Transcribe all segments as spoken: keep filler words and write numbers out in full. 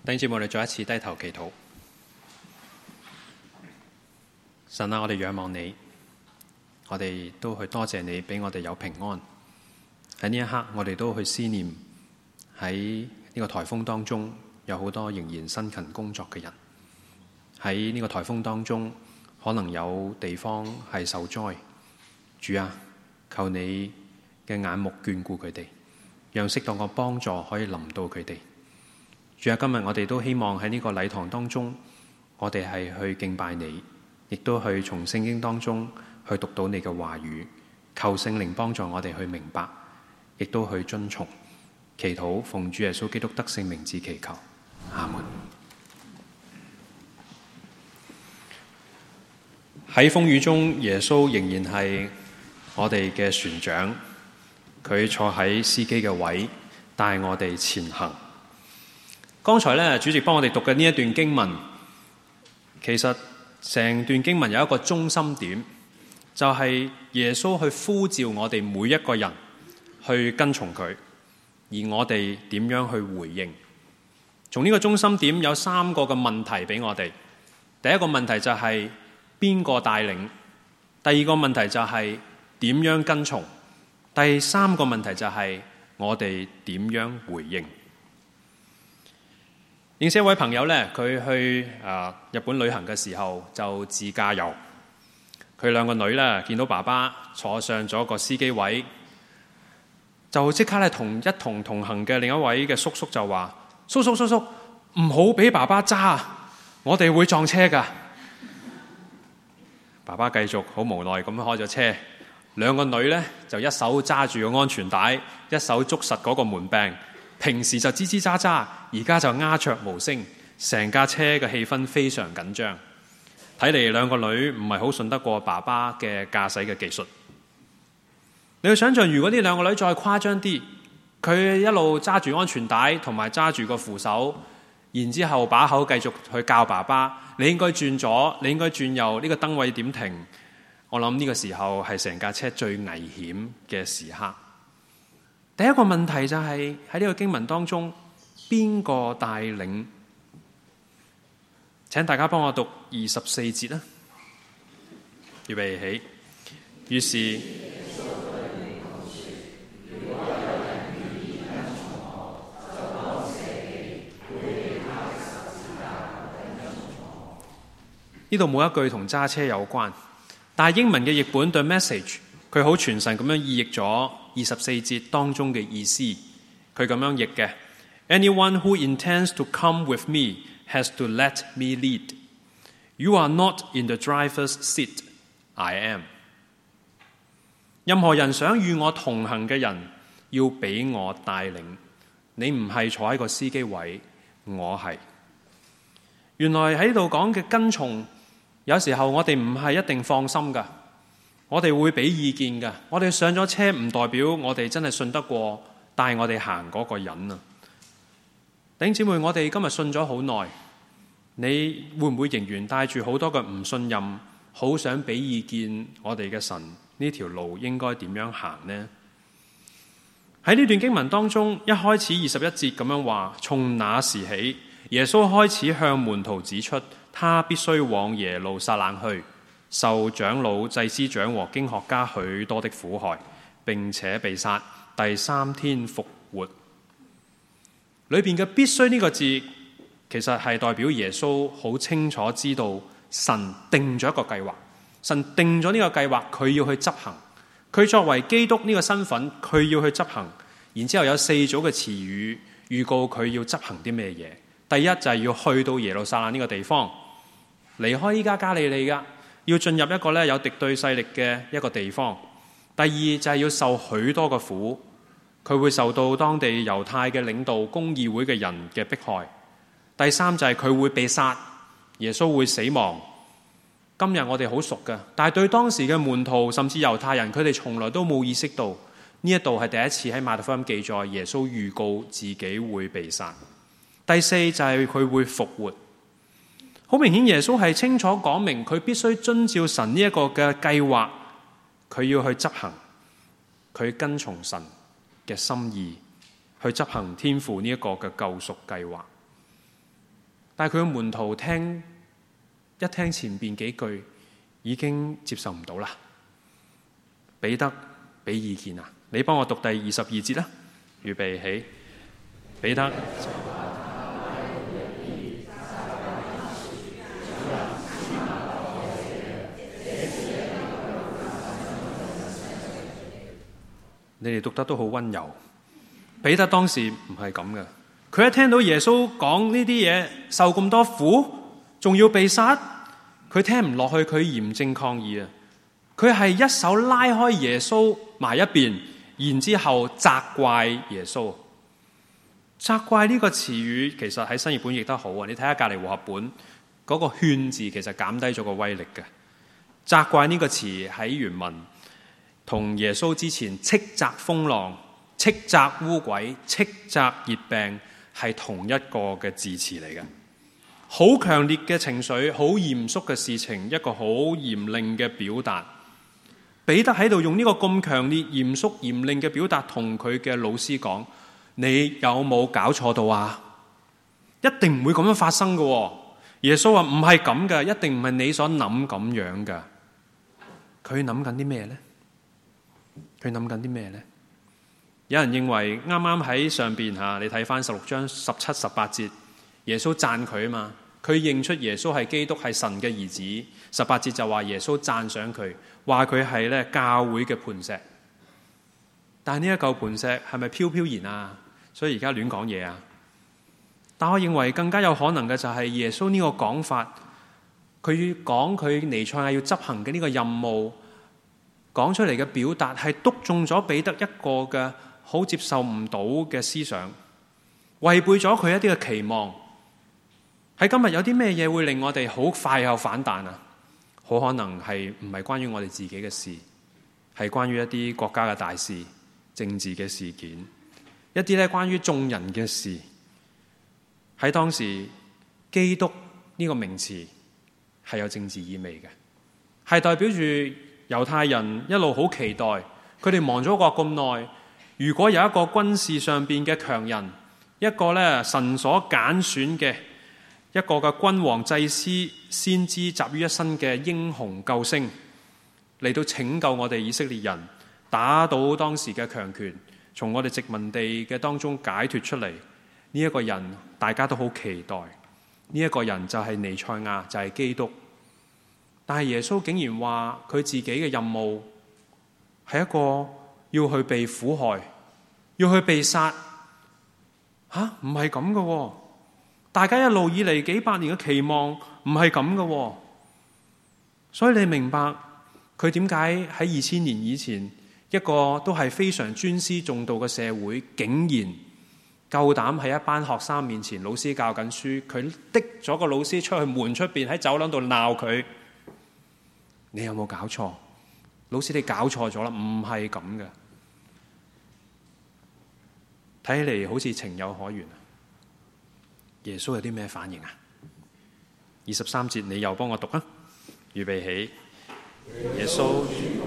弟兄姊妹，我哋再一次低頭祈禱。神啊，我哋仰望你，我哋都去多謝你俾我哋有平安。喺呢一刻，我哋都去思念喺呢個颱風當中有好多仍然辛勤工作嘅人。喺呢個颱風當中，可能有地方係受災。主啊，求你嘅眼目眷顧佢哋，讓適當嘅幫助可以臨到佢哋。主啊，今日我哋都希望喺呢個禮堂當中，我哋係去敬拜你，亦都去從聖經當中去讀到你嘅話語，求聖靈幫助我哋去明白，亦都去遵從。祈禱奉主耶穌基督得勝名字祈求，阿門。喺風雨中，耶穌仍然係我哋嘅船長，佢坐喺司機嘅位，帶我哋前行。剛才咧，主席幫我哋讀嘅呢一段經文，其實成段經文有一個中心點，就係耶穌去呼召我哋每一個人去跟從佢，而我哋點樣去回應。從呢個中心點有三個嘅問題俾我哋。第一個問題就係邊個帶領，第二個問題就係點樣跟從，第三個問題就係我哋點樣回應。認識一位朋友咧，佢去啊日本旅行嘅時候就自駕遊，佢兩個女咧見到爸爸坐上咗個司機位，就即刻咧同一同同行嘅另一位嘅叔叔就話：叔叔叔叔，唔好俾爸爸揸，我哋會撞車噶。爸爸繼續好無奈咁開咗車，兩個女咧就一手揸住個安全帶，一手捉實嗰個門柄。平時就吱吱喳喳，而家就鴉雀無聲，成架車嘅氣氛非常緊張。睇嚟兩個女唔係好信得過爸爸嘅駕駛嘅技術。你去想象，如果呢兩個女再誇張啲，佢一路揸住安全帶同埋揸住個扶手，然之後把口繼續去教爸爸，你應該轉左，你應該轉右，呢個燈位點停。我諗呢個時候係成架車最危險嘅時刻。第一個問題就係喺呢個經文當中，邊個帶領？請大家幫我讀二十四節啦。預備起。於是呢度冇一句同揸車有關，但係英文嘅譯本 The Message 佢好傳神咁樣意譯咗二十四節當中嘅意思。佢咁樣譯嘅 ：Anyone who intends to come with me has to let me lead. You are not in the driver's seat, I am. 任何人想與我同行嘅人，要俾我帶領。你唔係坐喺個司機位，我係。原來喺度講嘅跟從，有時候我哋唔係一定放心㗎。我哋會俾意見㗎，我哋上咗車唔代表我哋真係信得過帶我哋行嗰個人啊！弟兄姊妹，我哋今日信咗好耐，你會唔會仍然帶住好多嘅唔信任，好想俾意見我哋嘅神呢條路應該點樣行呢？喺呢段經文當中，一開始二十一節咁樣話，從那時起，耶穌開始向門徒指出，他必須往耶路撒冷去，受長老、祭司長和經學家許多的苦害，並且被殺，第三天復活。裏邊嘅必須呢個字，其實係代表耶穌好清楚知道神定咗一個計劃，神定咗呢個計劃，佢要去執行。佢作為基督呢個身份，佢要去執行。然之後有四組嘅詞語預告佢要執行啲咩嘢。第一就係要去到耶路撒冷呢個地方，離開依家加利利噶。要進入一個咧有敵對勢力嘅一個地方。第二就係要受許多嘅苦，佢會受到當地猶太嘅領導、公議會嘅人嘅迫害。第三就係佢會被殺，耶穌會死亡。今日我哋好熟㗎，但係對當時嘅門徒甚至猶太人，佢哋從來都冇意識到呢一度係第一次喺馬太福音記載耶穌預告自己會被殺。第四就係佢會復活。好明顯耶穌係清楚講明佢必須遵照神呢一個嘅計劃，佢要去執行，佢跟從神嘅心意去執行天父呢一個嘅救贖計劃。 但係佢嘅門徒聽一聽前邊幾句，已經接受唔到啦。彼得俾意見啊，你幫我讀第二十二節啦。預備起，彼得。你哋讀得都好溫柔。彼得當時唔係咁嘅，佢一聽到耶穌講呢啲嘢，受咁多苦，仲要被殺，佢聽唔落去，佢嚴正抗議啊！佢係一手拉開耶穌埋一邊，然之後責怪耶穌。責怪呢個詞語其實喺新譯本譯得好啊！你睇下隔籬和合本嗰個勸字，其實減低咗個威力嘅。責怪呢個詞喺原文同耶穌之前斥責風浪、斥責污鬼、斥責熱病係同一個嘅字詞嚟嘅。好強烈嘅情緒，好嚴肅嘅事情，一個好嚴厲嘅表達。彼得喺度用呢個咁強烈、嚴肅、嚴厲嘅表達同佢嘅老師講：你有冇搞錯到啊？一定唔會咁樣發生嘅。耶穌話唔係咁嘅，一定唔係你所諗咁樣嘅。佢諗緊啲咩呢？佢諗緊啲咩呢？有人認為啱啱喺上邊吓，你睇翻十六章十七、十八節，耶穌讚佢啊嘛，佢認出耶穌係基督，係神嘅兒子。十八節就話耶穌讚賞佢，話佢係咧教會嘅磐石。但係呢一嚿磐石係咪飄飄然啊？所以而家亂講嘢啊？但我認為更加有可能嘅就係耶穌呢個講法，佢講佢彌賽亞要執行嘅呢個任務，講出嚟嘅表達係篤中咗彼得一個嘅好接受唔到嘅思想，違背咗佢一啲嘅期望。喺今日有啲咩嘢會令我哋好快又反彈啊？好可能係唔係關於我哋自己嘅事，係關於一啲國家嘅大事、政治嘅事件，一啲咧關於眾人嘅事。喺當時，基督呢個名詞係有政治意味嘅，係代表住猶太人一路好期待，佢哋亡咗國咁耐，如果有一個軍事上邊嘅強人，一個咧神所揀選嘅一個嘅君王、祭司、先知集於一身嘅英雄救星，嚟到拯救我哋以色列人，打倒當時嘅強權，從我哋殖民地嘅當中解脫出嚟。呢一個人大家都好期待，呢一個人就係彌賽亞，就係基督。但係耶穌竟然話佢自己嘅任務係一個要去被苦害，要去被殺。吓，唔係咁嘅喎。大家一路以嚟幾百年嘅期望唔係咁嘅喎。所以你明白佢點解喺二千年以前一個都係非常尊師重道嘅社會，竟然夠膽喺一班學生面前，老師教緊書，佢滴咗個老師出去門出邊喺走廊度鬧佢。你有冇搞錯？老師你搞錯咗啦，唔係咁嘅。睇起嚟好似情有可原啊。耶穌有啲咩反應啊？二十三節你又幫我讀啊！預備起。耶穌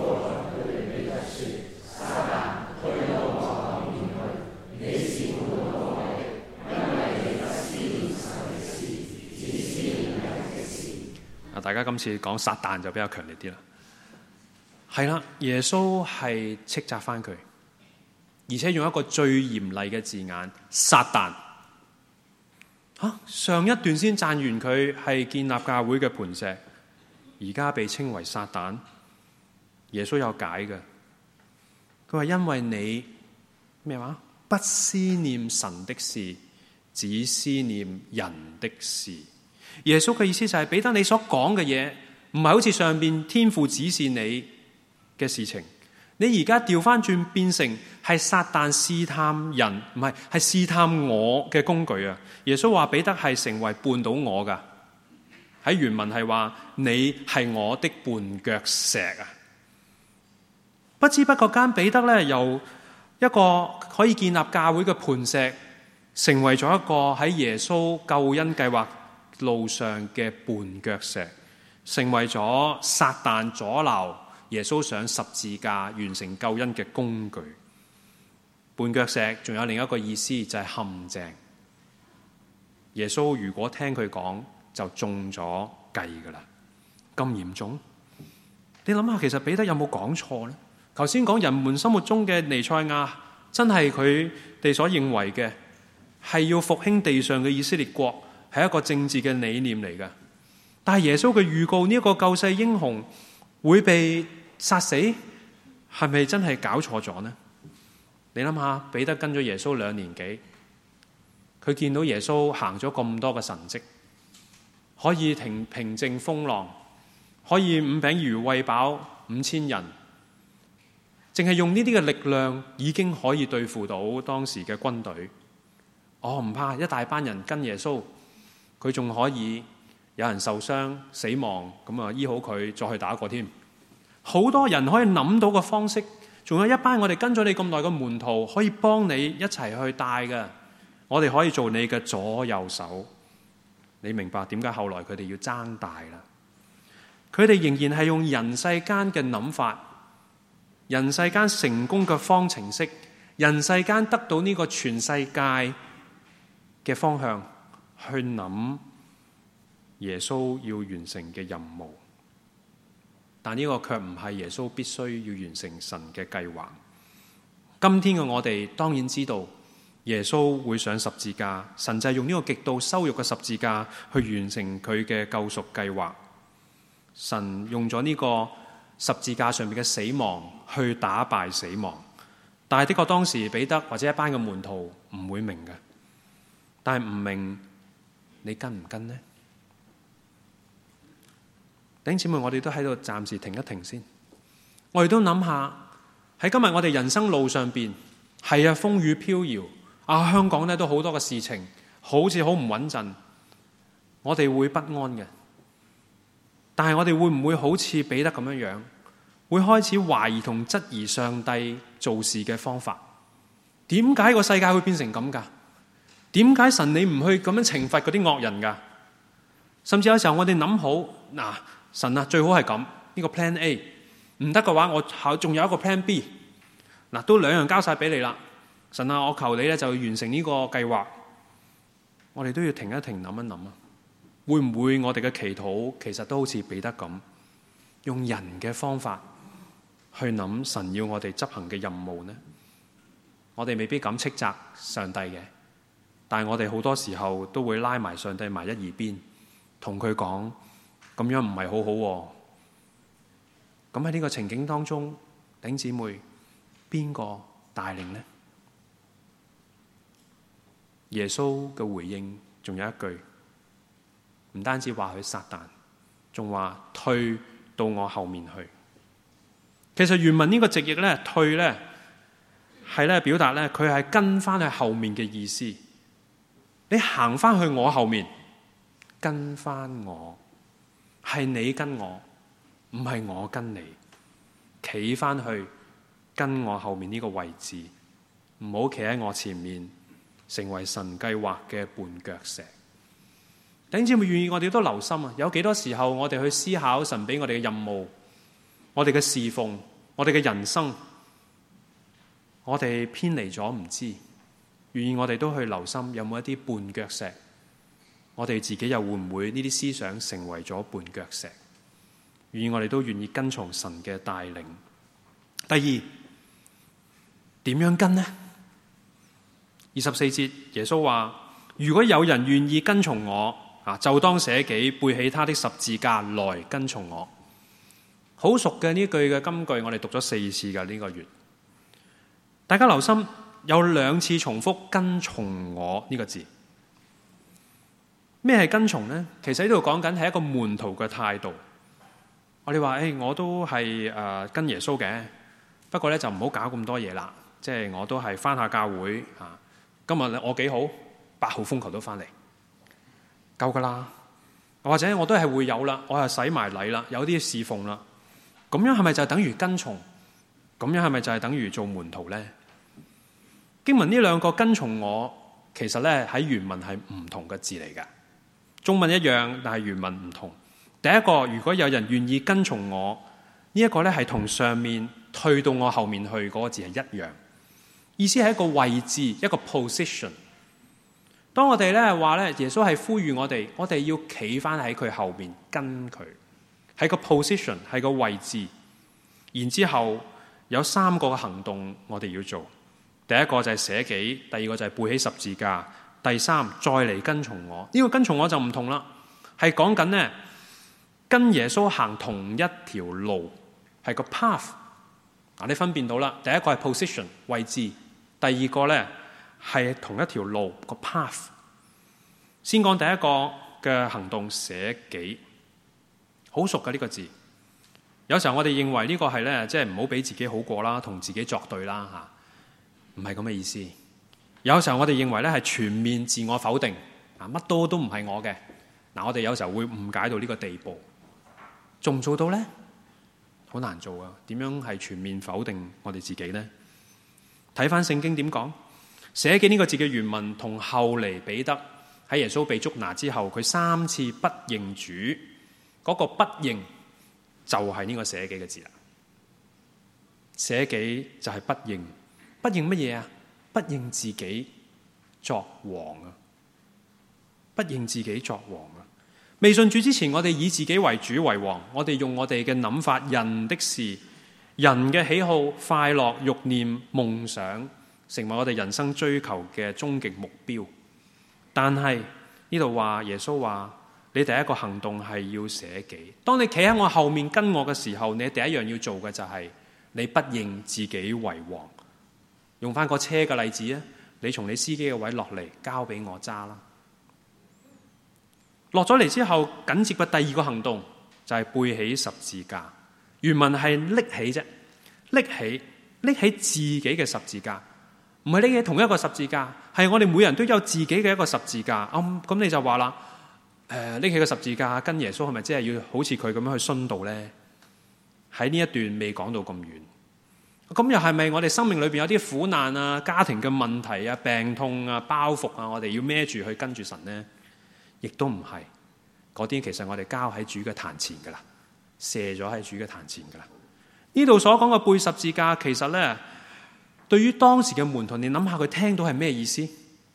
大家今次講撒旦就比較強烈啲啦。係啦，耶穌係斥責翻佢，而且用一個最嚴厲嘅字眼，撒旦。啊，上一段先讚完佢係建立教會嘅磐石，而家被稱為撒旦。耶穌有解嘅，佢話因為你咩話？不思念神的事，只思念人的事。耶穌嘅意思就係彼得，你所講嘅嘢唔係好似上邊天父指示你嘅事情，你而家調翻轉變成係撒旦試探人，唔係係試探我嘅工具啊！耶穌話彼得係成為絆倒我噶，喺原文係話你係我的絆腳石啊！不知不覺間，彼得咧由一個可以建立教會嘅磐石，成為咗一個喺耶穌救恩計劃路上嘅絆腳石，成為咗撒旦阻撓耶穌上十字架完成救恩嘅工具。絆腳石仲有另一個意思，就係陷阱。 耶穌如果聽佢講，就中咗計噶啦，咁嚴重？你諗下，其實彼得有冇講錯呢？頭先講人們心目中嘅彌賽亞，真係佢哋所認為嘅，係要復興地上嘅以色列國，係一個政治嘅理念嚟嘅。但係耶穌嘅預告呢一個救世英雄會被殺死，係咪真係搞錯咗呢？你諗下，彼得跟咗耶穌兩年幾，佢見到耶穌行咗咁多嘅神蹟，可以停平靜風浪，可以五餅二魚餵飽五千人，淨係用呢啲嘅力量已經可以對付到當時嘅軍隊。哦，唔怕，一大班人跟耶穌，佢仲可以有人受傷死亡，咁啊醫好佢，再去打過添。好多人可以諗到嘅方式，仲有一班我哋跟咗你咁耐嘅門徒，可以幫你一齊去帶嘅。我哋可以做你嘅左右手。你明白點解後來佢哋要爭大啦？佢哋仍然係用人世間嘅諗法，人世間成功嘅方程式，人世間得到呢個全世界嘅方向去諗耶穌要完成嘅任務。但呢個卻唔係耶穌必須要完成神嘅計劃。今天嘅我哋當然知道耶穌會上十字架，神就係用呢個極度羞辱嘅十字架去完成佢嘅救贖計劃。神用咗呢個十字架上面嘅死亡去打敗死亡。但係的確當時彼得或者一班嘅門徒唔會明嘅，但係唔明，你跟唔跟呢？弟兄姊妹，我哋都喺度暫時停一停先。我哋都諗下喺今日我哋人生路上邊，係啊，風雨飄搖啊，香港咧都好多嘅事情，好似好唔穩陣，我哋會不安嘅。但係我哋會唔會好似彼得咁樣樣，會開始懷疑同質疑上帝做事嘅方法？點解個世界會變成咁噶？點解神你唔去咁樣懲罰嗰啲惡人噶？甚至有時候我哋諗好嗱。神啊，最好係咁，呢個 plan A 唔得嘅話，我考仲有一個 plan B， 嗱都兩樣交晒俾你啦。神啊，我求你咧就完成呢個計劃。我哋都要停一停，諗一諗啊，會唔會我哋嘅祈禱其實都好似彼得咁，用人嘅方法去諗神要我哋執行嘅任務呢？我哋未必敢斥責上帝嘅，但係我哋好多時候都會拉埋上帝埋一二邊，同佢講。咁樣唔係好好喎。咁喺呢個情景當中，弟兄姊妹，邊個帶領呢？耶穌嘅回應仲有一句，唔單止話佢撒旦，仲話退到我後面去。其實原文呢個直譯咧，退咧係咧表達咧，佢係跟翻去後面嘅意思。你行翻去我後面，跟翻我。係你跟我，唔係我跟你，企翻去跟我後面呢個位置，唔好企喺我前面，成為神計劃嘅絆腳石。弟兄姊妹，願意我哋都留心啊！有幾多時候我哋去思考神俾我哋嘅任務，我哋嘅侍奉，我哋嘅人生，我哋偏離咗唔知，願意我哋都去留心，有冇一啲絆腳石？我哋自己又會唔會呢啲思想成為咗絆腳石？願意我哋都願意跟從神嘅帶領。第二，點樣跟呢？二十四節耶穌話：如果有人願意跟從我，啊，就當捨己，背起他的十字架來跟從我。好熟嘅呢句嘅金句，我哋讀咗四次嘅呢個月。大家留心，有兩次重複跟從我呢個字。咩係跟從呢？其實呢度講緊係一個門徒嘅態度。我哋話誒，我都係誒跟耶穌嘅，不過咧就唔好搞咁多嘢啦。即係我都係翻下教會啊。今日我幾好，八號風球都翻嚟，夠噶啦。或者我都係會有啦，我係洗埋禮啦，有啲侍奉啦。咁樣係咪就係等於跟從？咁樣係咪就係等於做門徒呢？經文呢兩個跟從我，其實咧喺原文係唔同嘅字嚟噶。中文一樣，但係原文唔同。第一個，如果有人願意跟從我，呢、這、一個咧係同上面退到我後面去嗰個字係一樣，意思係一個位置，一個 position。 當我哋咧話咧，耶穌係呼籲我哋，我哋要企翻喺佢後面跟佢，喺個 position， 係個位置。然之後有三個嘅行動我哋要做。第一個就係捨己，第二個就係背起十字架，第三再嚟跟從我。呢、這個跟從我就唔同啦，係講緊呢，跟耶穌行同一條路，係個 path。嗱，你分辨到啦，第一個係 position 位置，第二個呢係同一條路個 path。先講第一個嘅行動，捨己，好熟嘅呢個字。有時候我哋認為呢個係呢，即係唔好俾自己好過啦，同自己作對啦吓，唔係咁嘅意思。有時候我哋認為呢係全面自我否定，啊，乜都都唔係我嘅。嗱，我哋有時候會誤解到呢個地步，做唔做到呢？好難做啊！點樣係全面否定我哋自己呢？睇翻聖經點講，捨己呢個字嘅原文同後嚟彼得喺耶穌被捉拿之後，佢三次不認主，嗰、那個不認就係呢個捨己嘅字啦。捨己就係不認，不認乜嘢啊？不認自己作王啊！不認自己作王啊！未信主之前，我哋以自己為主為王，我哋用我哋嘅諗法、人的事、人嘅喜好、快樂、慾念、夢想，成為我哋人生追求嘅終極目標。但係呢度話，耶穌話你第一個行動係要捨己。當你企喺我後面跟我嘅時候，你第一樣要做嘅就係你不認自己為王。用翻個車嘅例子啊，你從你司機嘅位落嚟，交俾我揸啦。落咗嚟之後，緊接嘅第二個行動就係背起十字架。原文係拎起啫，拎起拎起自己嘅十字架，唔係拎起同一個十字架，係我哋每人都有自己嘅一個十字架。咁、嗯、你就話啦，誒、呃，拎起個十字架跟耶穌係咪即係要好似佢咁樣去殉道呢？喺呢一段未講到咁遠。咁又係咪我哋生命裏邊有啲苦難啊、家庭嘅問題啊、病痛啊、包袱啊，我哋要孭住去跟住神呢？亦都唔係，嗰啲其實我哋交喺主嘅壇前噶啦，卸咗喺主嘅壇前噶啦。呢度所講嘅背十字架，其實呢，對於當時嘅門徒，你諗下佢聽到係咩意思？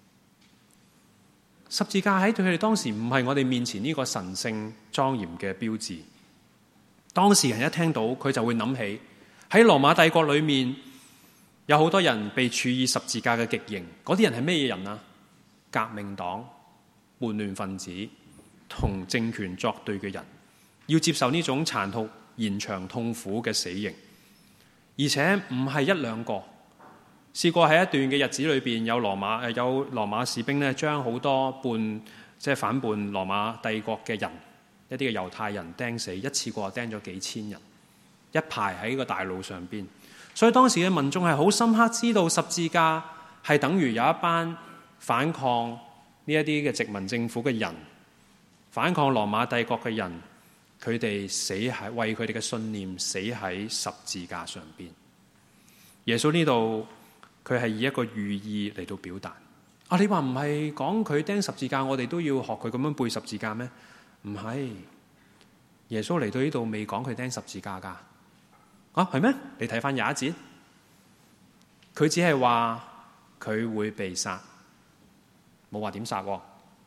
十字架喺對佢哋當時唔係我哋面前呢個神聖莊嚴嘅標誌。當時人一聽到佢就會諗起喺羅馬帝國裏面有好多人被處以十字架嘅極刑，嗰啲人係咩嘢人啊？革命黨、叛亂分子同政權作對嘅人，要接受呢種殘酷、延長、痛苦嘅死刑，而且唔係一兩個。試過喺一段嘅日子裏邊，有羅馬誒有羅馬士兵咧，將好多叛即係反叛羅馬帝國嘅人，一啲嘅猶太人釘死，一次過釘咗幾千人，一排喺個大路上邊。所以當時嘅民眾係好深刻知道十字架係等於有一班反抗呢一啲嘅殖民政府嘅人，反抗羅馬帝國嘅人，佢哋死喺為佢哋嘅信念死喺十字架上邊。耶穌呢度佢係以一個寓意嚟到表達。啊，你話唔係講佢釘十字架，我哋都要學佢咁樣背十字架咩？唔係，耶穌嚟到呢度未講佢釘十字架噶。啊，係咩？你睇翻廿一節，佢只係話佢會被殺。冇話點殺喎，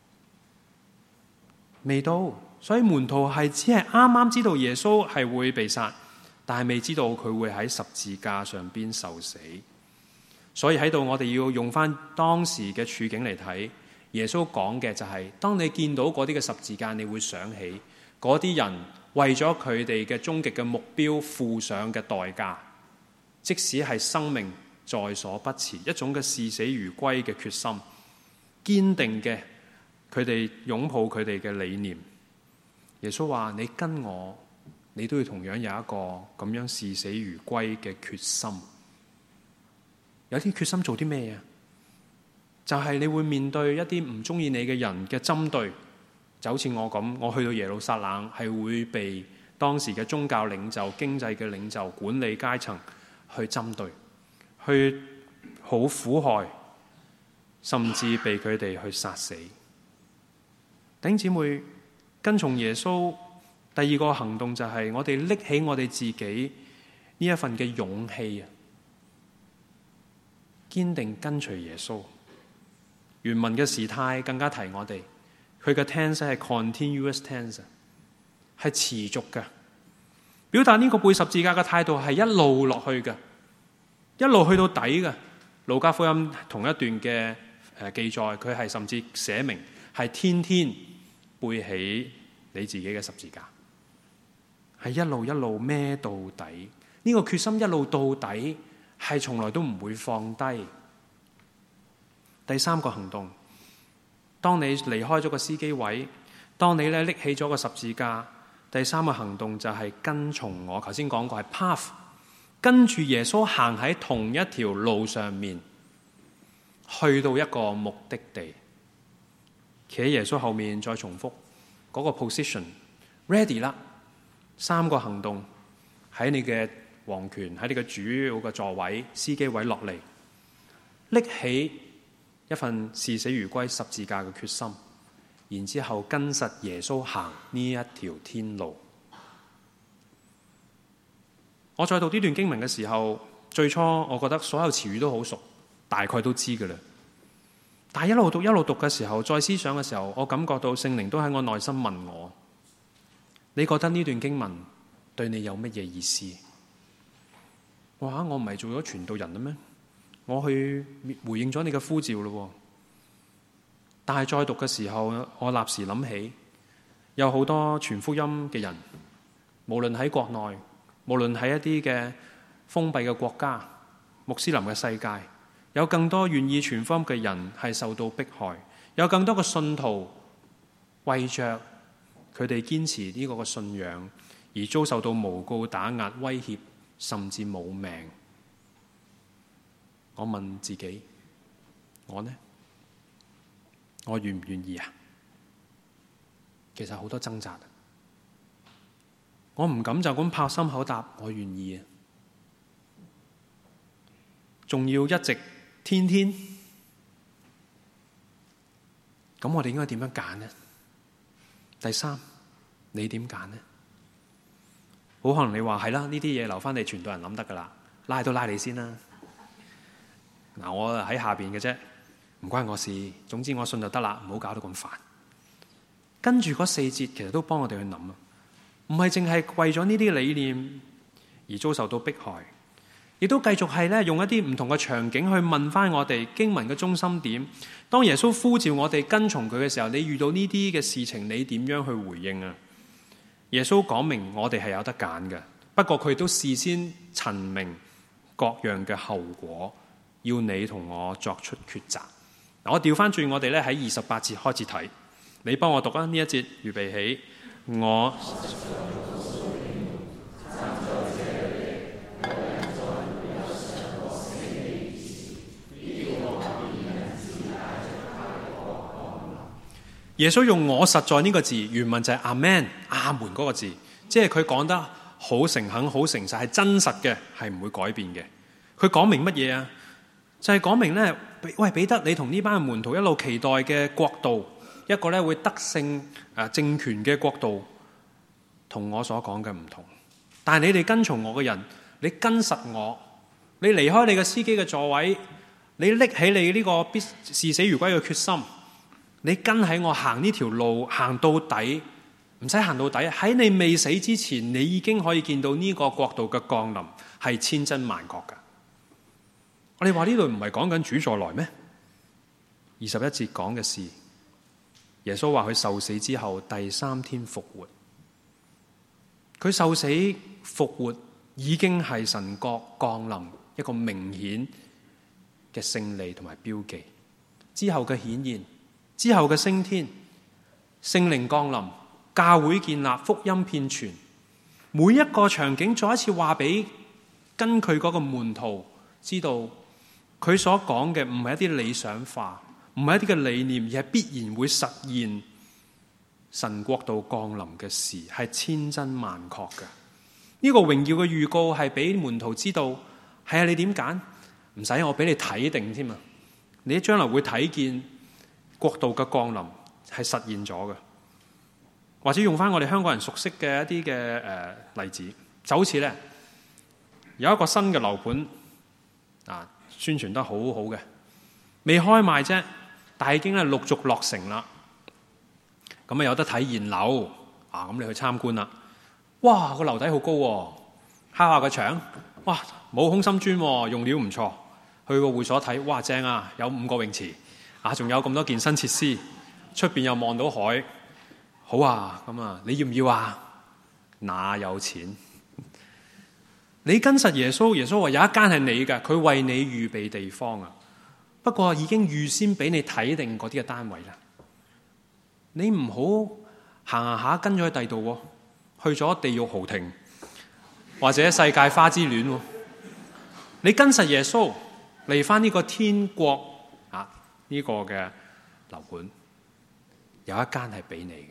未到，所以門徒係只係啱啱知道耶穌係會被殺，但係未知道佢會喺十字架上邊受死。所以喺度我哋要用翻當時嘅處境嚟睇，耶穌講嘅就係：當你見到嗰啲嘅十字架，你會想起嗰啲人為咗佢哋嘅終極嘅目標付上嘅代價，即使係生命在所不辭，一種嘅視死如歸嘅決心。堅定嘅，佢哋擁抱佢哋嘅理念。耶穌話：你跟我，你都要同樣有一個咁樣視死如歸嘅決心。有啲決心做啲咩啊？就係、是、你會面對一啲唔中意你嘅人嘅針對，就好似我咁，我去到耶路撒冷係會被當時嘅宗教領袖、經濟嘅領袖、管理階層去針對，去好苦害。甚至被佢哋去殺死。弟兄姊妹，跟從耶穌第二個行動就係我哋拎起我哋自己呢一份嘅勇氣啊，堅定跟隨耶穌。 原文嘅時態更加提我哋，佢嘅 tense 係 continuous tense， 係持續嘅，表達呢個背十字架嘅態度係一路落去嘅，一路去到底嘅。路加福音同一段嘅誒記載，佢係甚至寫明係天天背起你自己嘅十字架，係一路一路孭到底。呢個決心一路到底，係從來都唔會放低。第三個行動，當你離開咗個司機位，當你咧拎起咗個十字架，第三個行動就係跟從我。頭先講過係 path， 跟住耶穌行喺同一條路上面，去到一個目的地，企喺耶穌後面再重複嗰個 position ready 啦。三個行動喺你嘅王權，喺你嘅主要嘅座位司機位落嚟，拎起一份視死如歸十字架嘅決心，然之後跟實耶穌行呢一條天路。我再讀呢段經文嘅時候，最初我覺得所有詞語都好熟，大概都知㗎喇。但係一路讀一路讀嘅時候，再思想嘅時候，我感覺到聖靈都喺我內心問我：你覺得呢段經文對你有乜嘢意思？我話我唔係做咗傳道人啦咩？我去回應咗你嘅呼召咯。但係再讀嘅時候，我立時諗起有好多傳福音嘅人，無論喺國內，無論喺一啲嘅封閉嘅國家、穆斯林嘅世界，有更多願意傳福音嘅人係受到迫害，有更多嘅信徒為着佢哋堅持呢個嘅信仰而遭受到誣告、打壓、威脅，甚至冇命。我問自己，我呢？我願唔願意啊？其實好多掙扎，我唔敢就咁拍心口答我願意啊，仲要一直天天，咁我哋應該點樣揀呢？第三，你點揀呢？好可能你話係啦，呢啲嘢留翻你傳道人諗得噶啦，拉都拉你先啦。嗱，我喺下邊嘅啫，唔關我事。總之我信就得啦，唔好搞到咁煩。跟住嗰四節其實都幫我哋去諗啊，唔係淨係為咗呢啲理念而遭受到迫害，亦都繼續係咧用一啲唔同嘅場景去問翻我哋經文嘅中心點。當耶穌呼召我哋跟從佢嘅時候，你遇到呢啲嘅事情，你點樣去回應啊？耶穌講明我哋係有得揀嘅，不過佢都事先陳明各樣嘅後果，要你同我作出抉擇。嗱，我調翻轉，我哋咧喺二十八節開始睇，你幫我讀啊！呢一節預備起，我耶穌用我實在呢個字，原文就係阿們阿門嗰個字，即係佢講得好誠懇、好誠實，係真實嘅，係唔會改變嘅。佢講明乜嘢啊？就係講明咧，喂，彼得，你同呢班門徒一路期待嘅國度，一個咧會得勝誒政權嘅國度，同我所講嘅唔同。但係你哋跟從我嘅人，你跟實我，你離開你嘅司機嘅座位，你拎起你呢個必視死如歸嘅決心，你跟喺我行呢條路，行到底，唔使行到底。喺你未死之前，你已經可以見到呢個國度嘅降臨係千真萬確㗎。我哋話呢度唔係講緊主再來咩？二十一節講嘅是耶穌話佢受死之後第三天復活。佢受死復活已經係神國降臨一個明顯嘅勝利同埋標記。之後嘅顯現，之後嘅升天，聖靈降臨，教會建立，福音遍傳，每一個場景再一次話俾跟佢嗰個門徒知道，佢所講嘅唔係一啲理想化，唔係一啲嘅理念，而係必然會實現神國度降臨嘅事，係千真萬確嘅。呢個榮耀嘅預告係俾門徒知道，係啊，你點揀？唔使我俾你睇定添啊！你將來會睇見國度嘅降臨係實現咗嘅。或者用翻我哋香港人熟悉嘅一啲嘅誒例子，就好似咧有一個新嘅樓盤啊，宣傳得好好嘅，未開賣啫， 但係已經咧陸續落成啦。咁啊有得睇現樓啊，咁你去參觀啦。哇，個樓底好高喎，敲下個牆，哇，冇空心磚喎，用料唔錯。去個會所睇，哇，正啊，有五個泳池啊，仲有咁多健身設施，出邊又望到海，好啊。咁啊，你要唔要啊？哪有錢？你跟實耶穌，耶穌話有一間係你嘅，佢為你預備地方啊。不過已經預先俾你睇定嗰啲嘅單位啦。你唔好行行下跟咗去第二度，去咗地獄豪庭或者世界花之戀。你跟實耶穌嚟翻呢個天國啊，呢個嘅樓盤有一間係俾你嘅，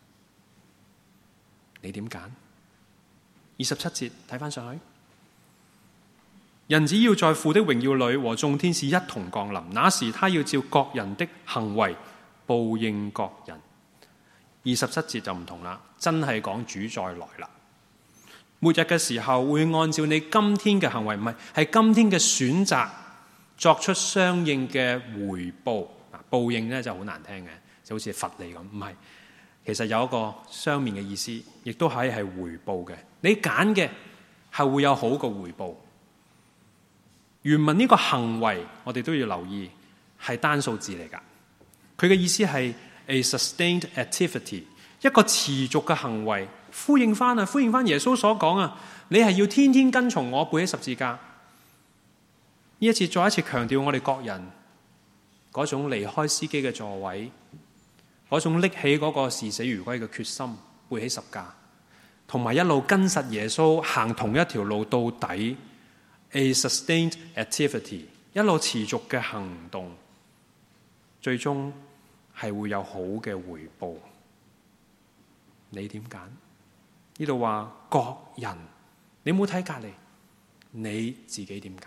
你點揀？二十七節睇翻上去，人子要在父的榮耀裏和眾天使一同降臨，那時他要照各人的行為報應各人。二十七節就唔同啦，真係講主再來啦。末日嘅時候會按照你今天嘅行為，唔係，係今天嘅選擇作出相應嘅回報。報應咧就好難聽嘅，就好似罰你咁，唔係，其實有一個雙面嘅意思，亦都係係回報嘅。你揀嘅係會有好嘅回報。原文呢個行為我哋都要留意，係單數字嚟噶。佢嘅意思係 a sustained activity， 一個持續嘅行為，呼應翻啊，呼應翻耶穌所講啊，你係要天天跟從我，背起十字架。呢一次再一次強調我哋各人嗰種離開司機嘅座位，嗰種拎起嗰個視死如歸嘅決心，背起十架，同埋一路跟實耶穌行同一條路到底。A sustained activity， 一路持續嘅行動，最終係會有好嘅回報。你點揀？呢度話各人，你唔好睇隔籬，你自己點揀？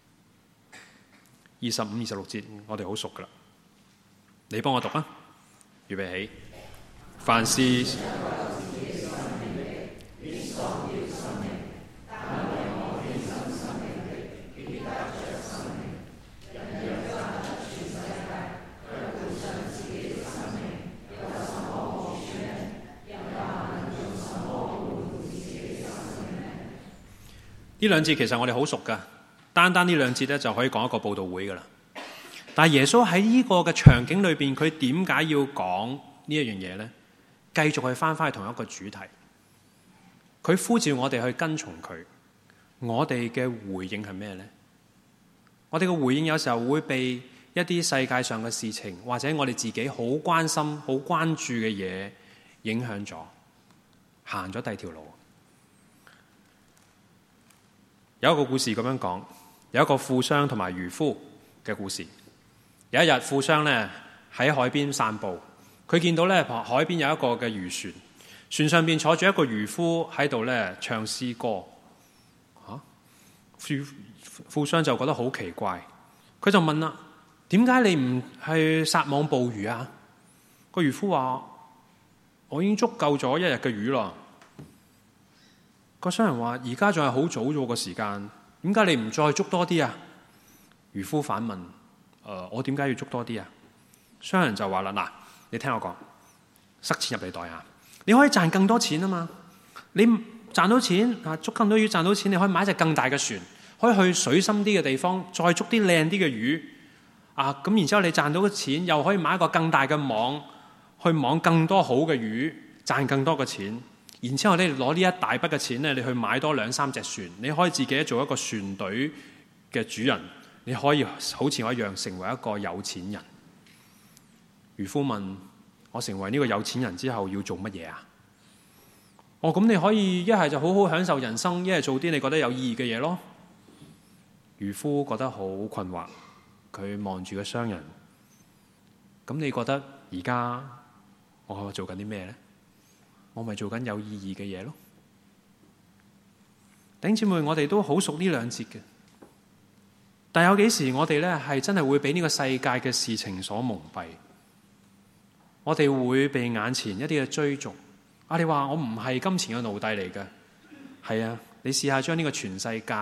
二十五、二十六節我哋好熟噶啦，你幫我讀啊！預備起，凡事。呢兩節其實我哋好熟噶，單單呢兩節咧就可以講一個佈道會噶啦。但係耶穌喺呢個嘅場景裏邊，佢點解要講呢一樣嘢呢？繼續去翻翻去同一個主題，佢呼召我哋去跟從佢。我哋嘅回應係咩呢？我哋嘅回應有時候會被一啲世界上嘅事情，或者我哋自己好關心、好關注嘅嘢影響咗，行咗第二條路。有一個故事咁樣講，有一個富商同埋漁夫嘅故事。有一日，富商咧喺海邊散步，佢見到咧海邊有一個嘅漁船，船上邊坐住一個漁夫喺度咧唱詩歌。吓、啊，富富商就覺得好奇怪，佢就問啦：點解你唔去撒網捕魚啊？個漁夫話：我已經足夠咗一日嘅魚啦。個商人話：而家仲係好早咗個時間，點解你唔再捉多啲啊？漁夫反問：誒、呃，我點解要捉多啲啊？商人就話啦：嗱，你聽我講，塞錢入你袋啊！你可以賺更多錢啊嘛！你賺到錢啊，捉更多魚賺到錢，你可以買一隻更大嘅船，可以去水深啲嘅地方，再捉啲靚啲嘅魚啊！咁然之後你賺到嘅錢，又可以買一個更大嘅網，去網更多好嘅魚，賺更多嘅錢。然之後咧，攞呢一大筆嘅錢咧，你去買多兩三隻船，你可以自己做一個船隊嘅主人，你可以好似我一樣成為一個有錢人。漁夫問：我成為呢個有錢人之後要做乜嘢啊？哦，咁你可以一係就好好享受人生，一係做啲你覺得有意義嘅嘢咯。漁夫覺得好困惑，佢望住個商人：咁你覺得而家我做緊啲咩呢？我咪做緊有意義嘅嘢咯。弟兄姊妹，我哋都好熟呢兩節嘅，但有幾時我哋咧係真係會俾呢個世界嘅事情所蒙蔽？我哋會被眼前一啲嘅追逐。啊，你話我唔係金錢嘅奴隸嚟嘅，係啊，你試下將呢個全世界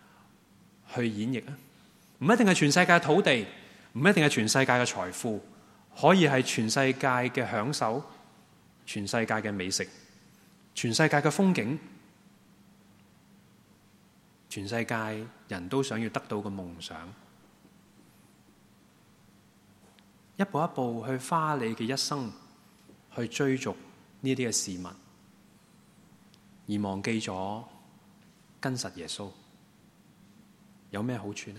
去演繹啊，唔一定係全世界嘅土地，唔一定係全世界嘅財富， 可以係全世界嘅享受，全世界嘅美食，全世界嘅風景，全世界人都想要得到嘅夢想，一步一步去花你嘅一生去追逐呢啲嘅事物，而忘記咗跟實耶穌，有咩好處呢？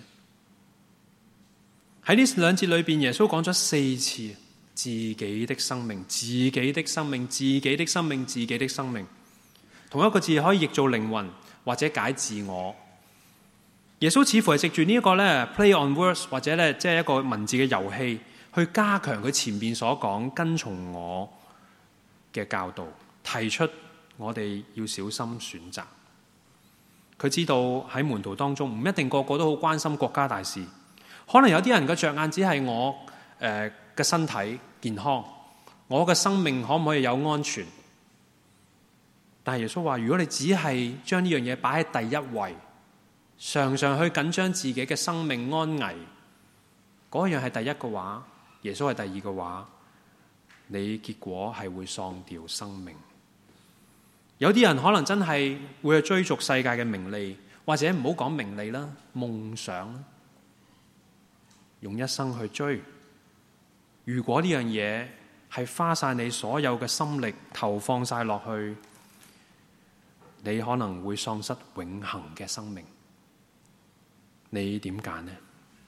喺呢兩節裏邊，耶穌講咗四次自己的生命、自己的生命、自己的生命、自己的生命。同一個字可以譯做靈魂或者解自我。耶穌似乎係藉住呢一個咧 play on words 或者咧即係一個文字嘅遊戲，去加強佢前面所講跟從我嘅教導，提出我哋要小心選擇。佢知道喺門徒當中唔一定個個都好關心國家大事，可能有啲人嘅着眼只係我誒嘅身體健康，我嘅生命可唔可以有安全？但係耶穌話，如果你只係將呢樣嘢擺喺第一位，常常去緊張自己嘅生命安危，嗰樣係第一嘅話，耶穌係第二嘅話，你結果係會喪掉生命。有啲人可能真係會去追逐世界嘅名利，或者唔好講名利啦，夢想啦，用一生去追。如果呢樣嘢係花晒你所有嘅心力投放晒落去，你可能會喪失永恆嘅生命。你點揀呢？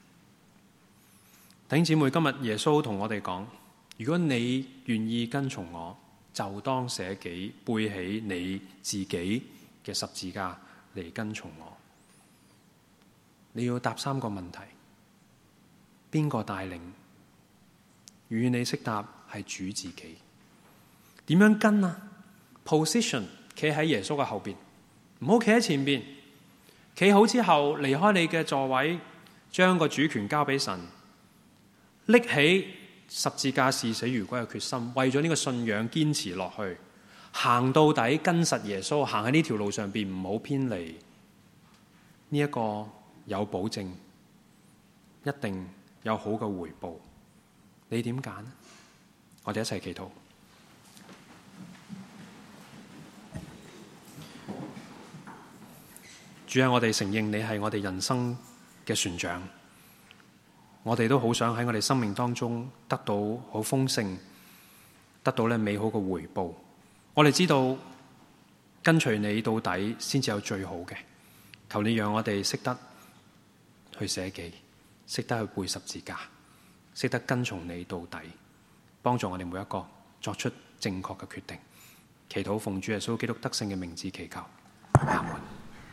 弟兄姊妹，今日耶穌同我哋講，如果你願意跟從我，就當捨己，背起你自己嘅十字架嚟跟從我。你要答三個問題：邊個帶領？與你識答係主自己。點樣跟啊 ？Position， 企喺耶穌嘅後邊，唔好企喺前邊。企好之後，離開你嘅座位，將個主權交俾神，拎起十字架視死如歸嘅決心，為咗呢個信仰堅持落去，行到底，跟實耶穌，行喺呢條路上邊，唔好偏離。呢一個有保證，一定有好嘅回報。你點揀？我哋一齊祈禱。主啊，我哋承認你係我哋人生嘅船長，我哋都好想喺我哋生命當中得到好豐盛，得到咧美好嘅回報。我哋知道跟隨你到底先至有最好嘅。求你讓我哋識得去捨己，識得去背十字架，識得跟從你到底，幫助我哋每一個作出正確嘅決定。祈禱奉主耶穌基督得勝嘅名字祈求，阿門。